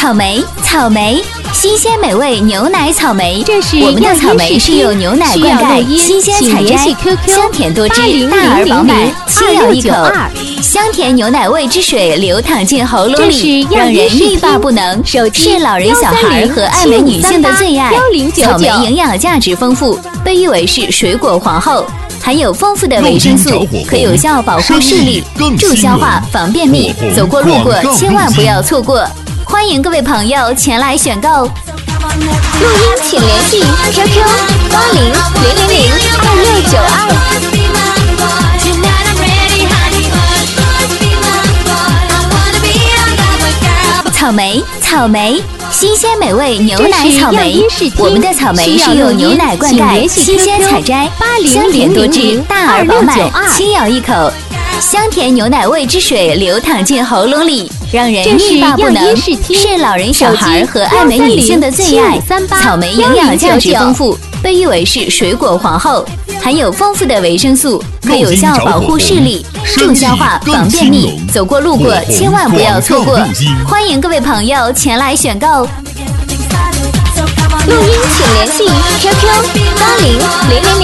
草莓，草莓，新鲜美味牛奶草莓。 这是我们的草莓是用牛奶灌溉，新鲜采摘，香甜多汁，大而饱满，轻咬一口，香甜牛奶味之水流淌进喉咙里，让人欲罢不能。是老人、小孩和爱美女性的最爱。草莓营养价值丰富，被誉为是水果皇后。含有丰富的维生素，可有效保护视力、助消化、防便秘。走过路过，千万不要错过。欢迎各位朋友前来选购。录音请联系 QQ 8000-2692。草莓，草莓，新鲜美味牛奶草莓。我们的草莓是用牛奶灌溉，新鲜采摘，香甜多汁，大而饱满，轻咬一口，香甜牛奶味之水流淌进喉咙里，让人欲罢不能。是老人、小孩和爱美女性的最爱。草莓营养价值丰富，被誉为是水果皇后。含有丰富的维生素，可有效保护视力、助消化、防便秘。走过路过，千万不要错过。欢迎各位朋友前来选购。录音请联系 QQ